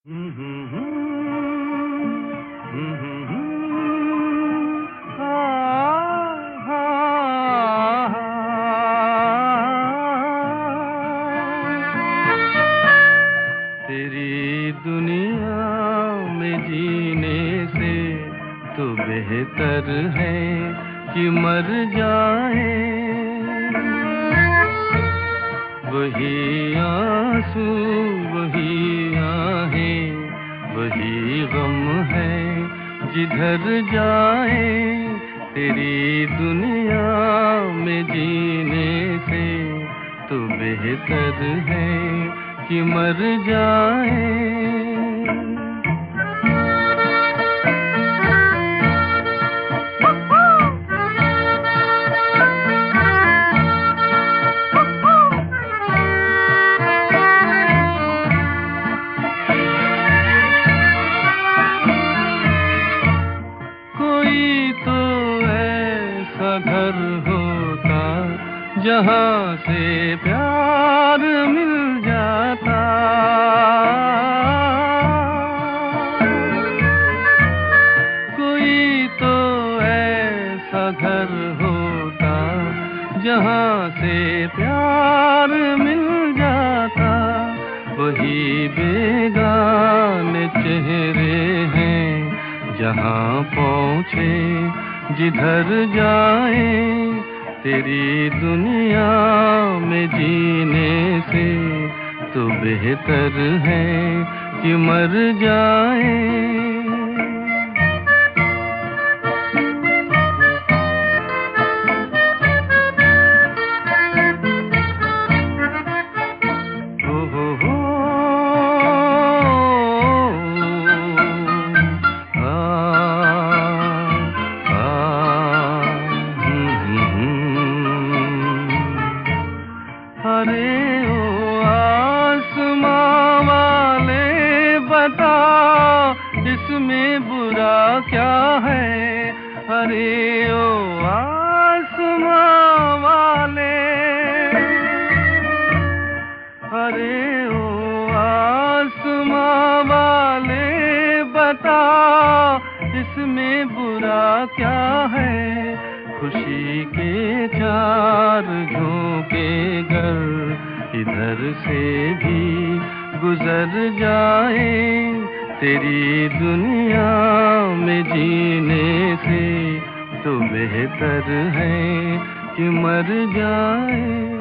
तेरी दुनिया में जीने से तो बेहतर है कि मर जाए। वही आंसू वही आहें वही गम है जिधर जाए। तेरी दुनिया में जीने से तो बेहतर है कि मर जाए। कोई तो ऐसा घर होता जहाँ से प्यार मिल जाता। कोई तो ऐसा घर होता जहाँ से प्यार मिल जाता। वही बेगाने चेहरे हैं जहाँ पहुँचे जिधर जाए। तेरी दुनिया में जीने से तो बेहतर है कि मर जाए। अरे ओ आसमां वाले बता इसमें बुरा क्या है। अरे ओ आसमां वाले, अरे ओ आसमां वाले बता इसमें बुरा क्या है। खुशी के चार झोंके गर इधर से भी गुजर जाए। तेरी दुनिया में जीने से तो बेहतर है कि मर जाए।